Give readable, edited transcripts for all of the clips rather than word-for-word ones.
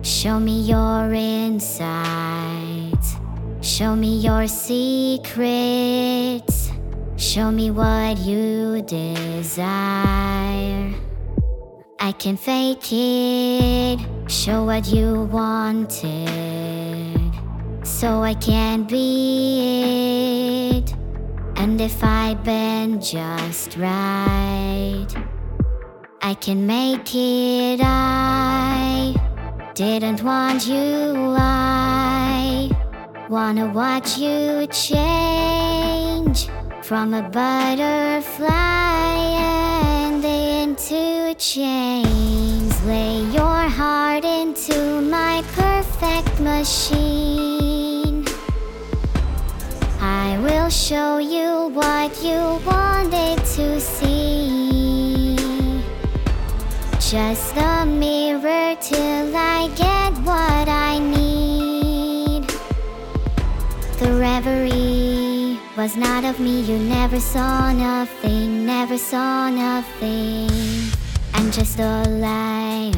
Show me your insides. Show me your secrets. Show me what you desire. I can fake it. Show what you wanted, so I can be it. And if I bend just right, I can make it. I didn't want you, I wanna watch you change from a butterfly and into chains. Lay your heart into my perfect machine. I will show you what you wanted to see. Just a mirror till I get what I need. The reverie was not of me. You never saw nothing, never saw nothing. I'm just a liar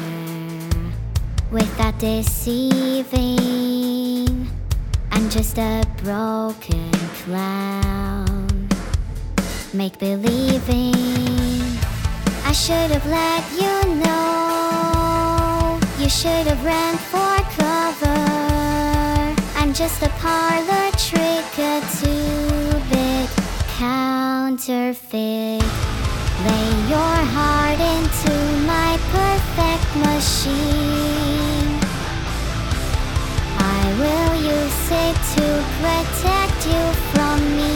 without deceiving. I'm just a broken clown, make believing. I should have let you know. You should have ran for cover. I'm just a parlor trick, a two-bit counterfeit. Lay your heart into my perfect machine. I will use it to protect you from me.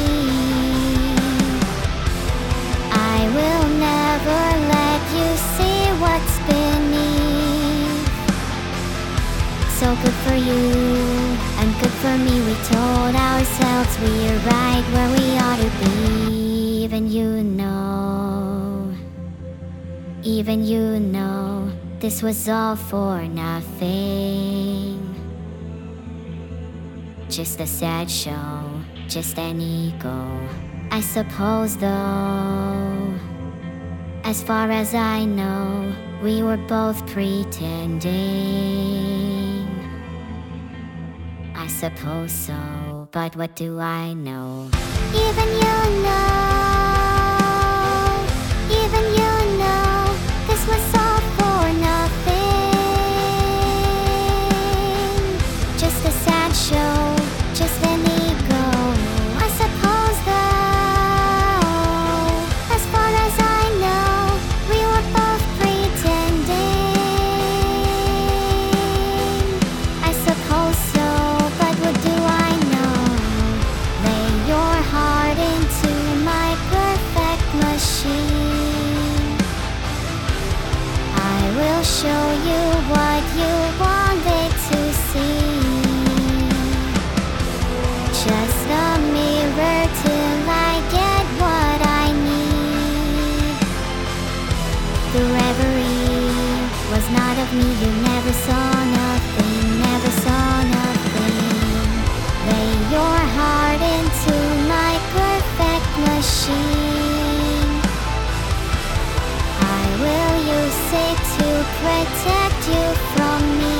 I will never let you see what's beneath. So good for you and good for me. We told ourselves we're right where we ought to be. Even you know this was all for nothing. Just a sad show, just an ego, I suppose though. As far as I know, we were both pretending. I suppose so, but what do I know? Even you know, this was all for nothing. Just a sad show, just an ego, I suppose though. As far as I know, we were both pretending. I suppose so, but what do I know? Lay your heart into my perfect machine. I will show you what you wanted to see. Just a mirror till I get what I need. The reverie was not of me. You never saw nothing, never saw nothing. Lay your heart into my perfect machine. I will use it to protect you from me.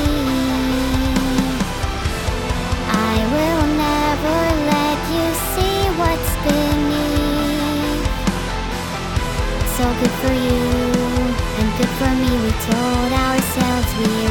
I will never let you see what's beneath. So good for you and good for me. We told ourselves we're